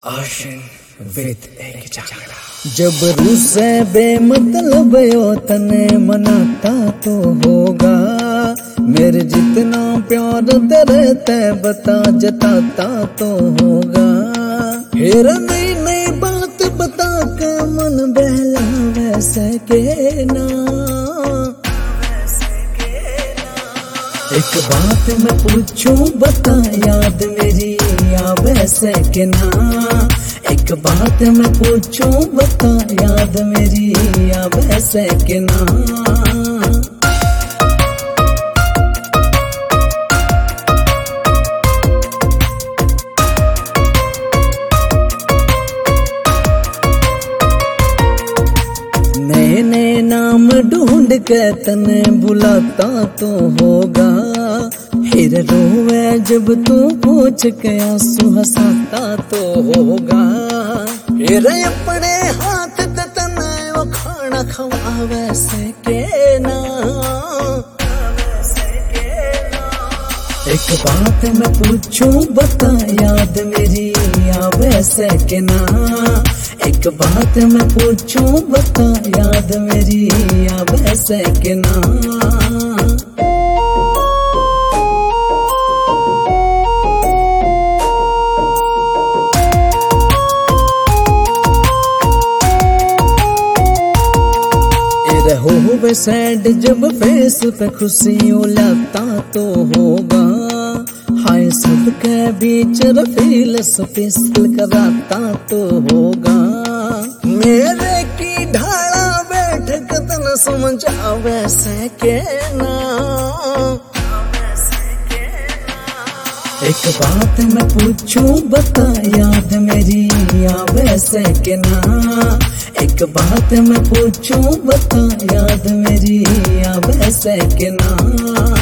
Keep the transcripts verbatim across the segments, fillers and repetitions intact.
आशिन विद एक झगड़ा। जब रूसे बेमतलब यो तने मनाता तो होगा, मेरे जितना प्यार तेरे ते बता जताता तो होगा। फिर नई नई बात बता के मन बहला वैसे के ना। एक बात मैं पूछूं बता याद मेरी या वैसे के ना। एक बात मैं पूछूं बता याद मेरी या वैसे के ना। नए नए नाम ढूंढ के तने बुलाता तो होगा, फिर रोवे जब तू पूछ के आंसू हंसाता तो होगा। फिर अपने हाथ ते तने वो खाना खवा वैसे के ना। एक बात मैं पूछूं बता याद मेरी या वैसे के ना। एक बात मैं पूछूं बता याद मेरी या वैसे के ना। रहो वे सैड जब फेस पे खुशी लाता तो होगा, हाय सबके बीच रफील स्पेशल कराता तो होगा। मेरे की ढाला बैठ कतन समझा वैसे के ना। एक बात मैं पूछूं बता याद मेरी या वैसे के ना। एक बात मैं पूछूं बता याद मेरी या वैसे के ना।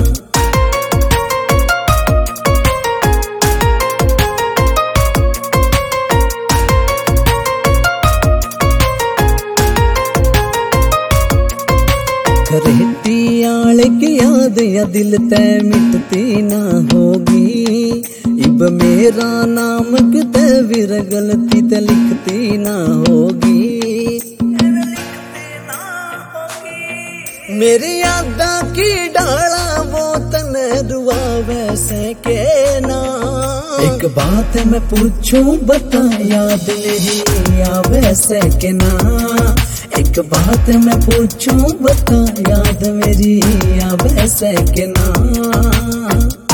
रहती आल की याद या दिल तय मिटती ना होगी, इब मेरा नाम किते विर गलती ते लिखती ना होगी। मेरी यादा की डाला वो तने रुआ वैसे के ना। एक बात मैं पूछूं बता याद मेरी या वैसे के ना। एक बात मैं पूछूं बता याद मेरी या वैसे के ना।